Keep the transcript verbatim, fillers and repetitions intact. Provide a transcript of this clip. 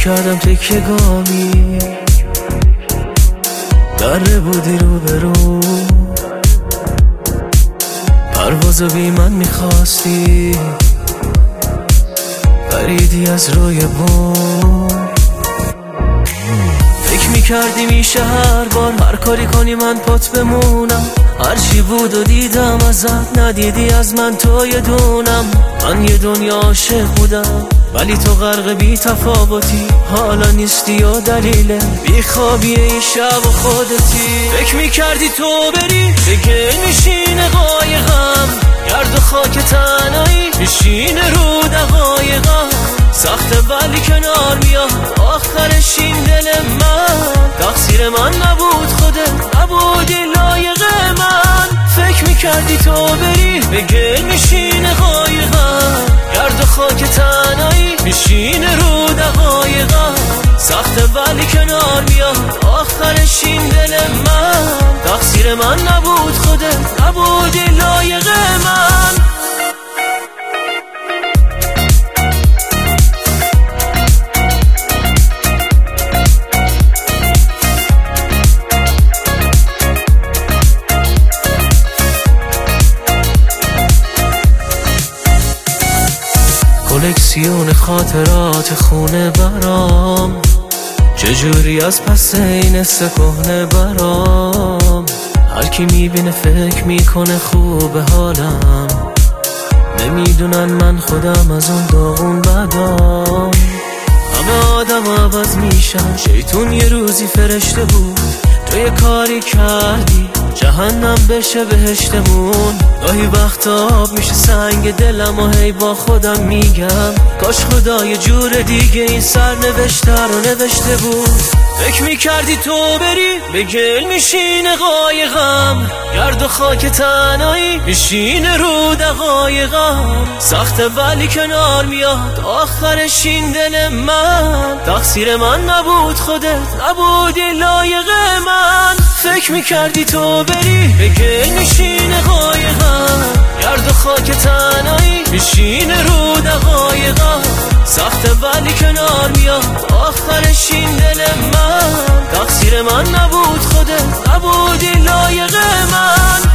میکردم تکیه گامی، دره بودی رو برو، پروازو بی من میخواستی، پریدی از روی بوم. فکر میکردی میشه هر بار هر کاری کنی من پات بمونم، هرچی بود و دیدم ازت، ندیدی از من تو یه دونم. من یه دنیا عاشق بودم ولی تو غرق بی تفاوتی، حالا نیستی و دلیل بی خوابی این شب و خودتی. فکر میکردی تو بری به گل میشینه قایقم، گرد و خاک تنهایی میشینه رو دقایقم، سخته ولی کنار میاد آخرش این دل من، تقصیر من نبود خودت نبودی لایق من. فکر میکردی تو بری به گل میشینه قایقم، گرد و خاک تنهایی میشینه رو دقایقم، سخته ولی کنار میاد آخرش این دل من، تقصیر من نبود خودت نبودی لایق من. کلکسیون خاطرات خونه برام، چجوری از پس این سکهنه برام. هر کی میبینه فکر میکنه خوب حالم، نمیدونن من خودم از اون داغون بدام. همه آدم عوض میشن، شیطون یه روزی فرشته بود، تو یه کاری کردی جهنم بشه بهشتمون. گاهی وقتا آب میشه سنگ دلم و هی با خودم میگم کاش خدا یه جور دیگه این سرنوشته رو نوشته بود. فکر میکردی تو بری به گل میشینه قایقم، گرد و خاک تنهایی میشینه رو دقایقم، سخته ولی کنار میاد آخرش این دل من، تقصیر من نبود خودت نبودی لایق من. فکر میکردی تو بری به گل میشینه قایقم، گرد و خاک تنهایی میشینه رو دقایقم، سخته ولی کنار میاد آخرش این دل من، تقصیر من نبود خودت نبودی لایق من.